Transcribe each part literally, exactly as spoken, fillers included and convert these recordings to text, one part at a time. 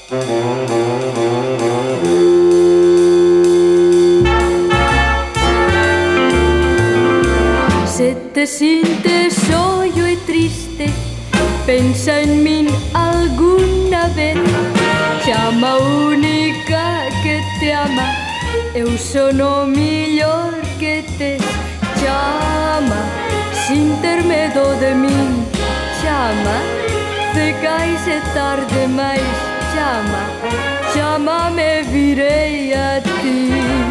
Se te sientes solo y triste, pensa en min alguna vez. Chama a única que te ama, eu son o millor que tes. Chama, sin ter medo de min. Chama, se cais é tarde máis. Chama, chama, me virei a ti.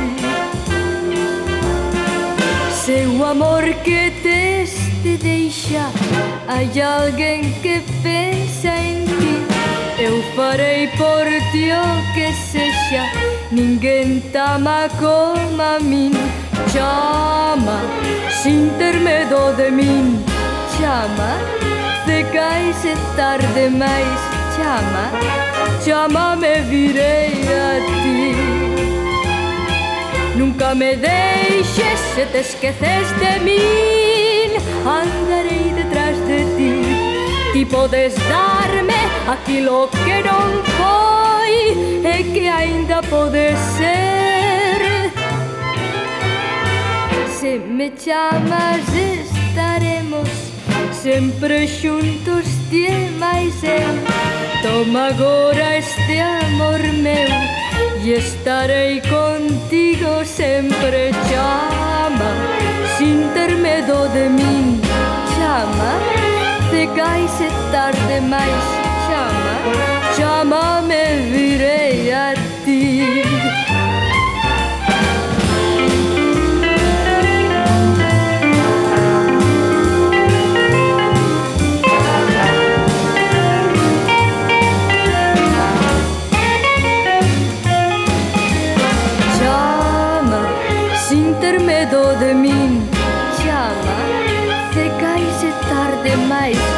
Se o amor que tes te deixa, hai alguén que pensa en ti. Eu farei por ti o que sexa, ninguén tama como a min. Chama, sin ter medo de min. Chama, se cais é tarde máis. Chama, chama, me virei a ti. Nunca me deixes, se te esqueces de min, andarei detrás de ti. Ti podes darme aquilo que non foi e que aínda pode ser. Se me chamas estaremos sempre xuntos, ti e máis eu. Toma agora este amor meu e estarei contigo sempre. Chama, sin ter medo de min. Chama, se cais é tarde máis. Chama, chama, me virei a ti. Sin ter medo de min. Chama, se cais é tarde máis.